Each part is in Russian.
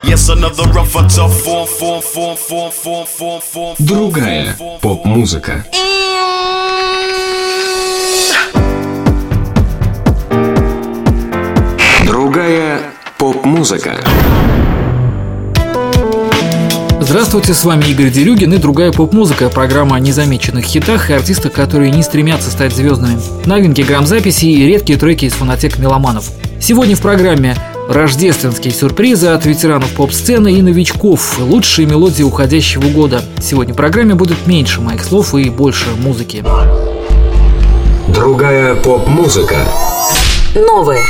Другая поп-музыка. Другая поп-музыка. Здравствуйте, с вами Игорь Дерюгин и «Другая поп-музыка», программа о незамеченных хитах и артистах, которые не стремятся стать звездами. Новинки грамзаписи и редкие треки из фонотек меломанов. Сегодня в программе рождественские сюрпризы от ветеранов поп-сцены и новичков, лучшие мелодии уходящего года. Сегодня в программе будет меньше моих слов и больше музыки. Другая поп-музыка. Новое.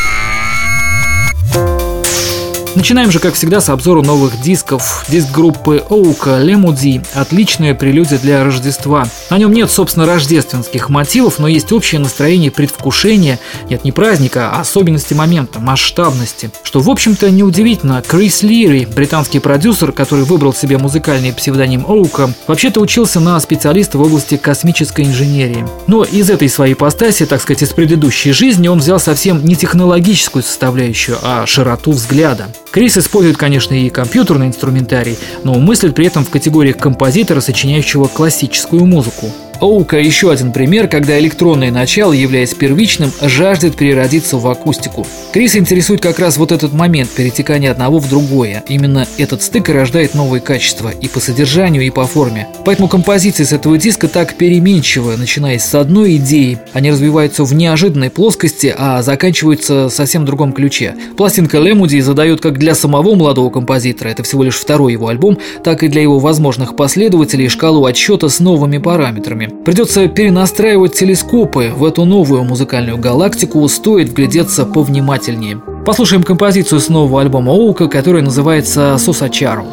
Начинаем же, как всегда, с обзора новых дисков. Диск группы Оука «Лемуди» – отличная прелюдия для Рождества. На нем нет, собственно, рождественских мотивов, но есть общее настроение предвкушения, нет, не праздника, а особенности момента, масштабности. Что, в общем-то, неудивительно. Крис Лири, британский продюсер, который выбрал себе музыкальный псевдоним Оука, вообще-то учился на специалиста в области космической инженерии. Но из этой своей ипостаси, так сказать, из предыдущей жизни, он взял совсем не технологическую составляющую, а широту взгляда. Крис использует, конечно, и компьютерный инструментарий, но мыслит при этом в категориях композитора, сочиняющего классическую музыку. Оука – еще один пример, когда электронное начало, являясь первичным, жаждет переродиться в акустику. Криса интересует как раз вот этот момент перетекания одного в другое. Именно этот стык и рождает новые качества и по содержанию, и по форме. Поэтому композиции с этого диска так переменчивы, начиная с одной идеи. Они развиваются в неожиданной плоскости, а заканчиваются совсем в другом ключе. Пластинка «Лемуди» задает как для самого молодого композитора, это всего лишь второй его альбом, так и для его возможных последователей шкалу отсчета с новыми параметрами. Придется перенастраивать телескопы в эту новую музыкальную галактику, стоит вглядеться повнимательнее. Послушаем композицию с нового альбома Оука, которая называется «Сосачаро».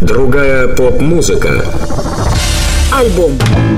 Другая поп-музыка. Альбом.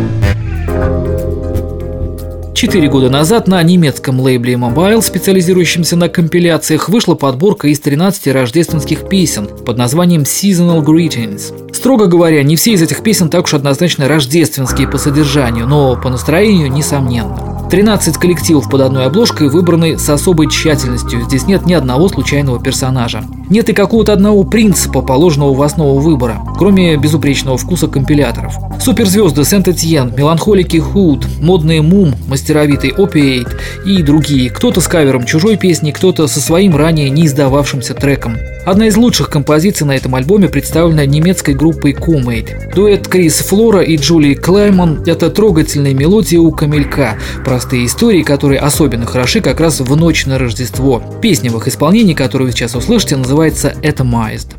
4 года назад на немецком лейбле Mobile, специализирующемся на компиляциях, вышла подборка из 13 рождественских песен под названием Seasonal Greetings. Строго говоря, не все из этих песен так уж однозначно рождественские по содержанию, но по настроению несомненно. 13 коллективов под одной обложкой выбраны с особой тщательностью, здесь нет ни одного случайного персонажа. Нет и какого-то одного принципа, положенного в основу выбора, кроме безупречного вкуса компиляторов. Суперзвезды Сент-Этьен, меланхолики Худ, модные Мум, мастеровитый Опиэйт и другие, кто-то с кавером чужой песни, кто-то со своим ранее не издававшимся треком. Одна из лучших композиций на этом альбоме представлена немецкой группой Kool-Maid. Дуэт Крис Флора и Джулии Клайман – это трогательные мелодии у камелька, простые истории, которые особенно хороши как раз в ночь на Рождество. Песня в их исполнении, которую вы сейчас услышите, называется «Atomized».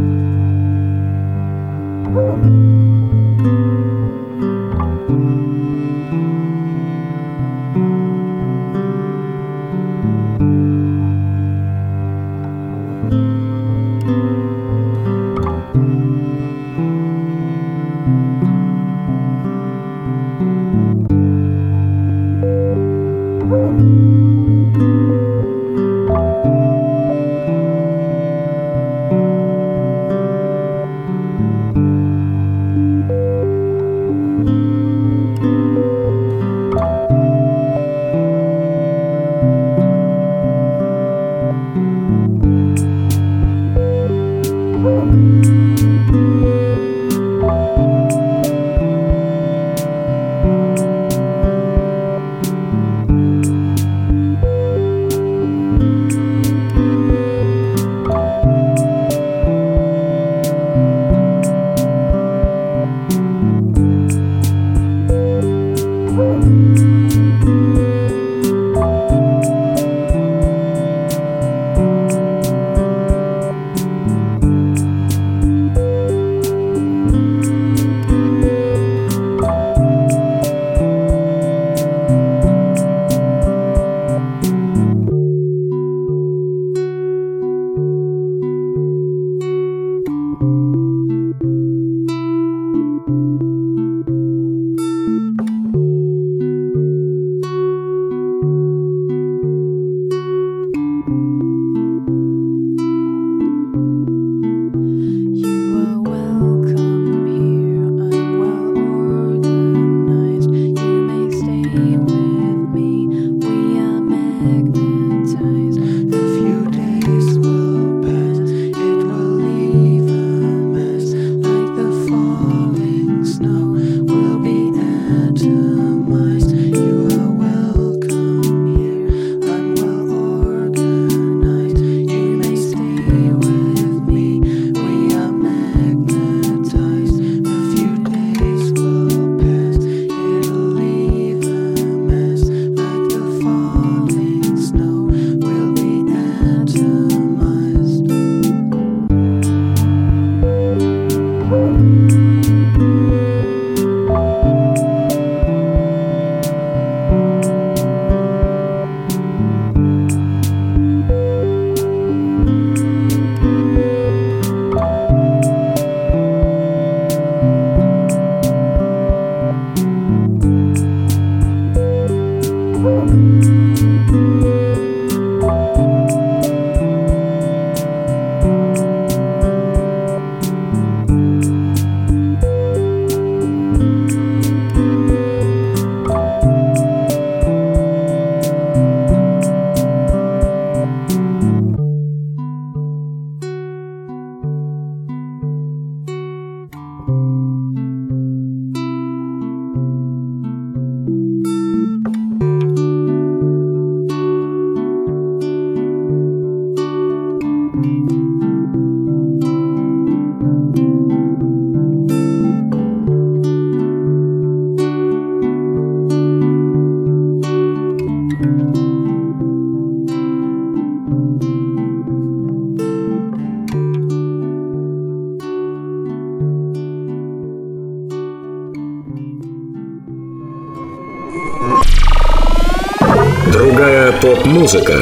Другая поп-музыка.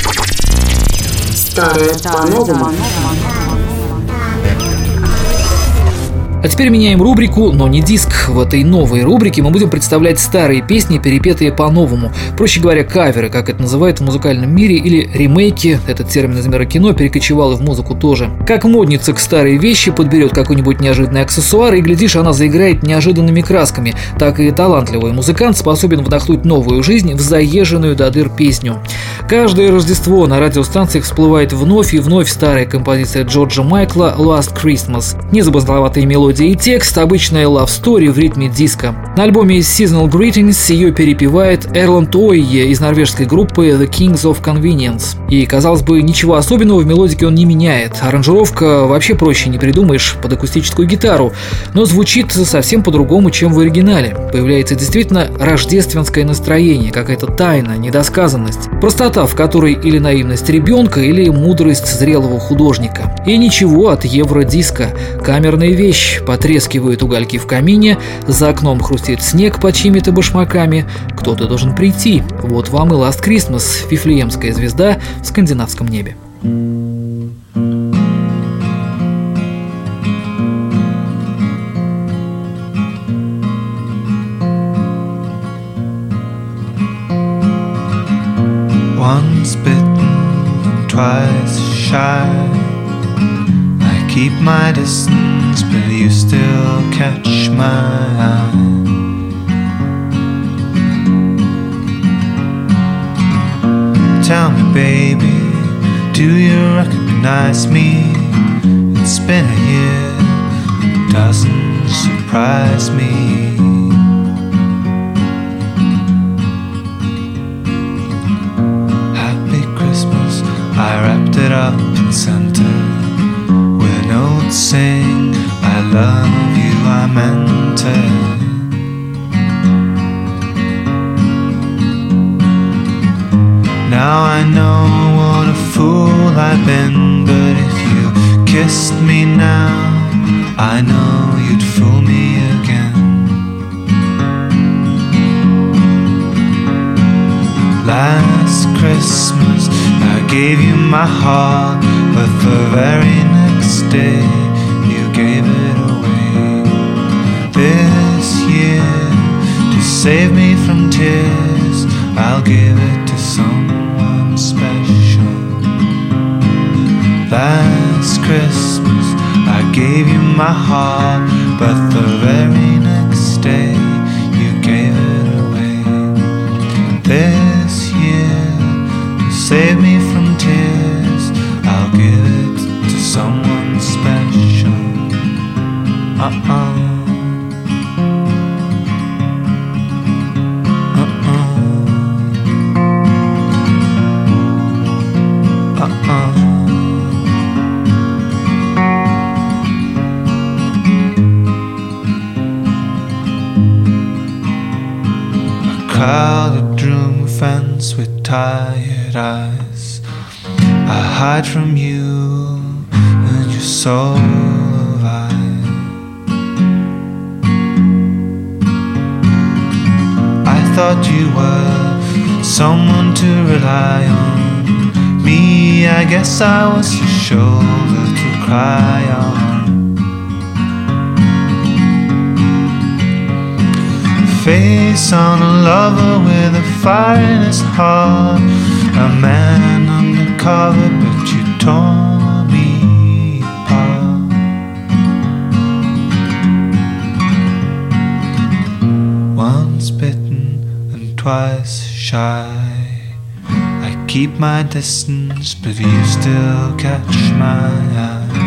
Старое по-новому. А теперь меняем рубрику, но не диск. В этой новой рубрике мы будем представлять старые песни, перепетые по-новому. Проще говоря, каверы, как это называют в музыкальном мире, или ремейки. Этот термин из мира кино перекочевал и в музыку тоже. Как модница к старой вещи подберет какой-нибудь неожиданный аксессуар, и, глядишь, она заиграет неожиданными красками. Так и талантливый музыкант способен вдохнуть новую жизнь в заезженную до дыр песню. Каждое Рождество на радиостанциях всплывает вновь и вновь старая композиция Джорджа Майкла «Last Christmas». Незамысловатые мелодии и текст, обычная love story в ритме диска. На альбоме Seasonal Greetings ее перепевает Эрланд Ойе из норвежской группы The Kings of Convenience. И, казалось бы, ничего особенного в мелодике он не меняет. Аранжировка вообще проще не придумаешь под акустическую гитару, но звучит совсем по-другому, чем в оригинале. Появляется действительно рождественское настроение, какая-то тайна, недосказанность. Простота, в которой или наивность ребенка, или мудрость зрелого художника. И ничего от евродиска. Камерная вещь. Потрескивают угольки в камине, за окном хрустит снег под чьими-то башмаками. Кто-то должен прийти. Вот вам и Last Christmas, вифлеемская звезда в скандинавском небе. Once bitten, twice shy. I keep my distance, but you still catch my eye. Tell me, baby, do you recognize me? It's been a year, it doesn't surprise me. I wrapped it up in center with a note saying I love you, I meant it. Now I know what a fool I've been, but if you kissed me now, I know you'd fool me again. Last Christmas I gave you my heart, but the very next day you gave it away. This year, to save me from tears, I'll give it to someone special. Last Christmas I gave you my heart, but the very next day you gave it away. This year, to save me from tears, I'll give it to someone special. A crowded room fence with tired eyes. I hide from you and your soul of eyes. I thought you were someone to rely on. Me, I guess I was your shoulder to cry on. Face on a lover with a fire in his heart. A man undercover, but you tore me apart. Once bitten and twice shy. I keep my distance, but you still catch my eye.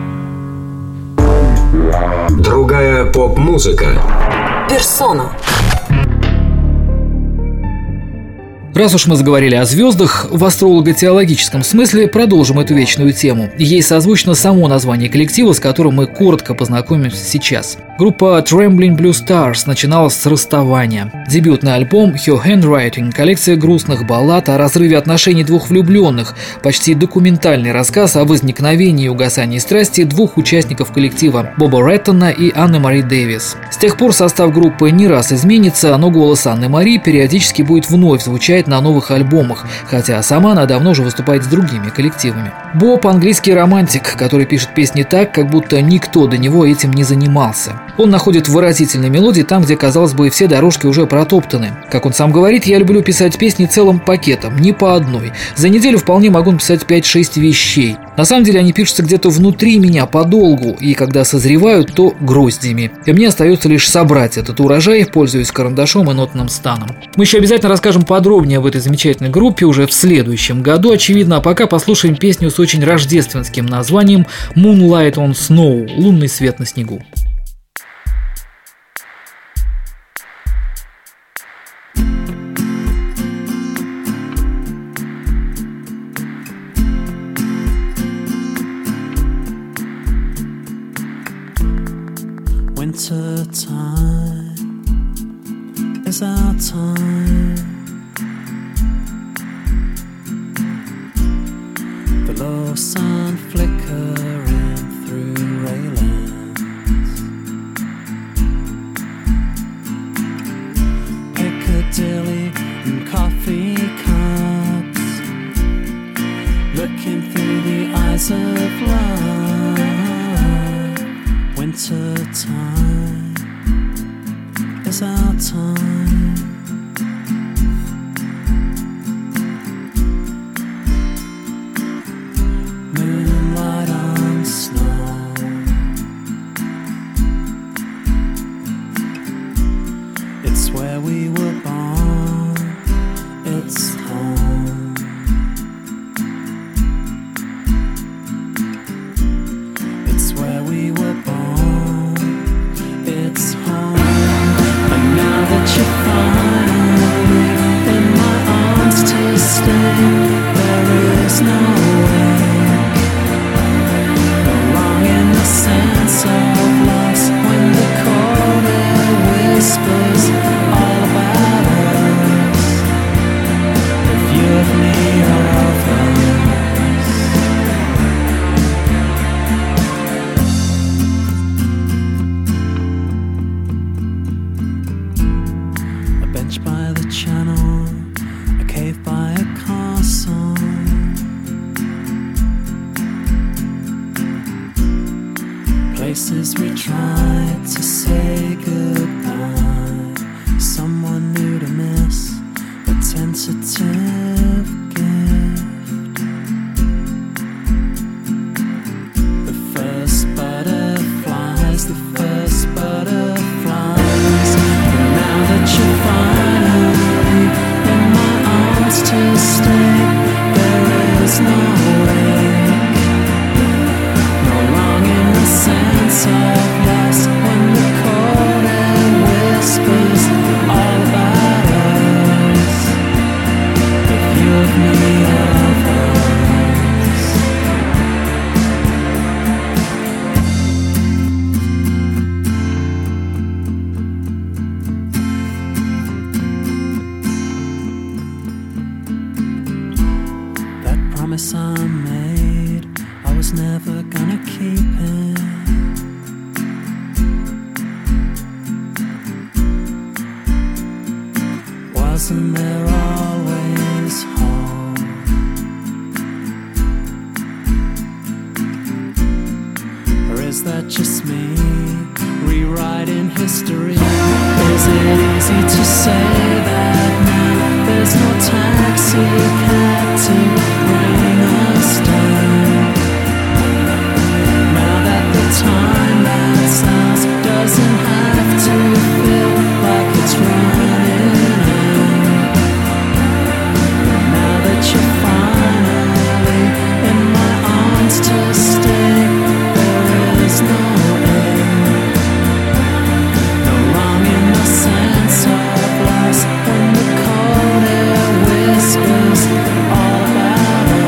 Другая поп-музыка. Персона. Раз уж мы заговорили о звездах, в астролого-теологическом смысле продолжим эту вечную тему. Ей созвучно само название коллектива, с которым мы коротко познакомимся сейчас. Группа Trembling Blue Stars начиналась с расставания. Дебютный альбом Her Handwriting, коллекция грустных баллад о разрыве отношений двух влюбленных, почти документальный рассказ о возникновении и угасании страсти двух участников коллектива – Боба Реттона и Анны Мари Дэвис. С тех пор состав группы не раз изменится, но голос Анны Мари периодически будет вновь звучать играет на новых альбомах, хотя сама она давно уже выступает с другими коллективами. Боб – английский романтик, который пишет песни так, как будто никто до него этим не занимался. Он находит выразительные мелодии там, где, казалось бы, все дорожки уже протоптаны. Как он сам говорит, я люблю писать песни целым пакетом, не по одной. За неделю вполне могу написать 5-6 вещей. На самом деле они пишутся где-то внутри меня подолгу, и когда созревают, то гроздями. И мне остается лишь собрать этот урожай, пользуясь карандашом и нотным станом. Мы еще обязательно расскажем подробнее об этой замечательной группе уже в следующем году, очевидно, а пока послушаем песню с очень рождественским названием «Moonlight on Snow» – «Лунный свет на снегу». Winter time is our time. The low sun flickering through railings. Piccadilly and coffee cups, looking through the eyes of love. Winter time is our time. Moonlight on snow. It's where we were born. It's home. It's where we were born. It's home. And now that you're finally in my arms to stay, there is no way. No longing, the sense of loss when the cold air whispers all about us. The view of me of us. By the channel, a cave by a castle. Places we tried to say goodbye. Someone new to miss, a tentative gift. The first butterflies, the first butterflies. And now that you're finally in my arms to stay, there is no way. No longing, the sense of loss when the cold air whispers all about us. The view of me of us. That promise I made, I was never gonna keep it. Wasn't there always hope? Or is that just me rewriting history? Is it easy to say that now there's no taxi cab to bring us down? Now that the time that's ours doesn't have to feel like it's running out. Now that you're finally in my arms to stay, there is no end. No longing, no sense of loss when the cold air whispers all about us.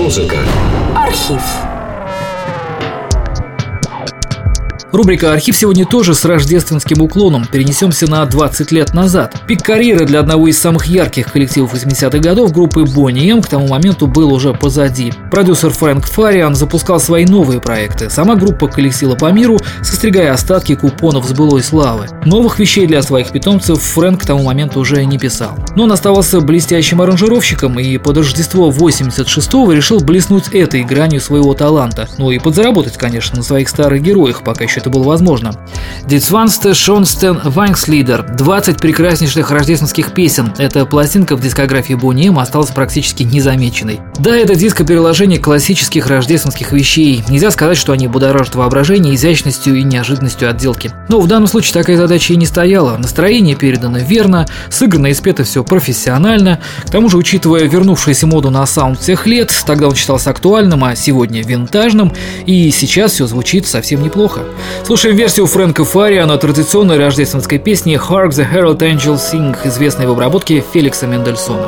Поп-музыка. Архив. Рубрика «Архив» сегодня тоже с рождественским уклоном. Перенесемся на 20 лет назад. Пик карьеры для одного из самых ярких коллективов 80-х годов группы Boney M к тому моменту был уже позади. Продюсер Фрэнк Фариан запускал свои новые проекты. Сама группа колесила по миру, состригая остатки купонов с былой славы. Новых вещей для своих питомцев Фрэнк к тому моменту уже не писал. Но он оставался блестящим аранжировщиком и под Рождество 86-го решил блеснуть этой гранью своего таланта. Ну и подзаработать, конечно, на своих старых героях, пока еще это было возможно. Die 20. Schönsten Weihnachtslieder. 20 прекраснейших рождественских песен. Эта пластинка в дискографии Boney M осталась практически незамеченной. Да, это диско-переложение классических рождественских вещей. Нельзя сказать, что они будоражат воображение изящностью и неожиданностью отделки. Но в данном случае такая задача и не стояла. Настроение передано верно, сыграно и спето все профессионально. К тому же, учитывая вернувшуюся моду на саунд тех лет, тогда он считался актуальным, а сегодня винтажным, и сейчас все звучит совсем неплохо. Слушаем версию Фрэнка Фариана традиционной рождественской песни «Hark the Herald Angels Sing», известной в обработке Феликса Мендельсона.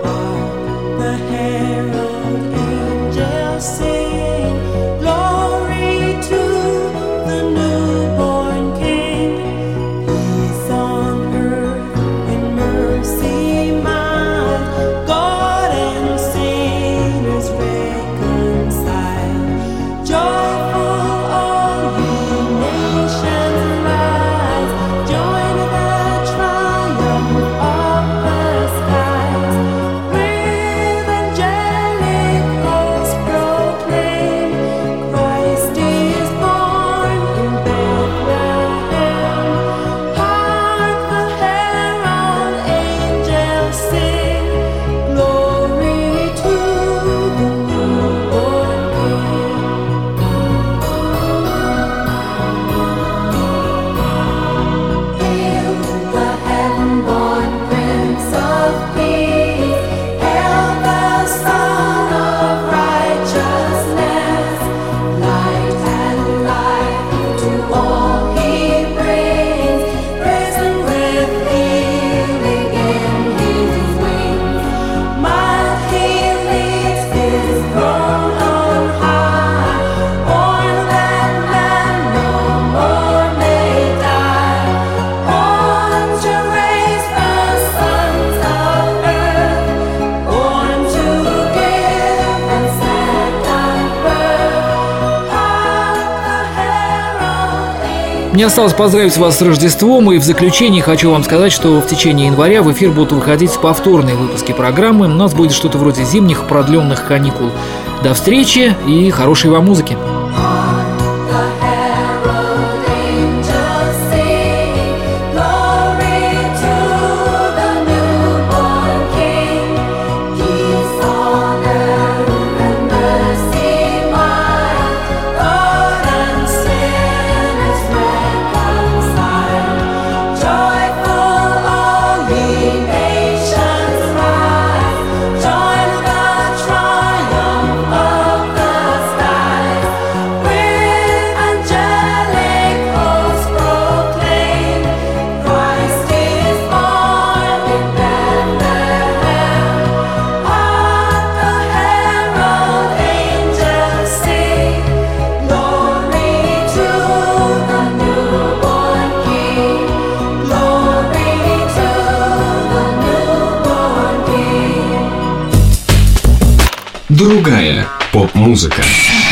Мне осталось поздравить вас с Рождеством, и в заключении хочу вам сказать, что в течение января в эфир будут выходить повторные выпуски программы. У нас будет что-то вроде зимних продленных каникул. До встречи и хорошей вам музыки! Другая поп-музыка.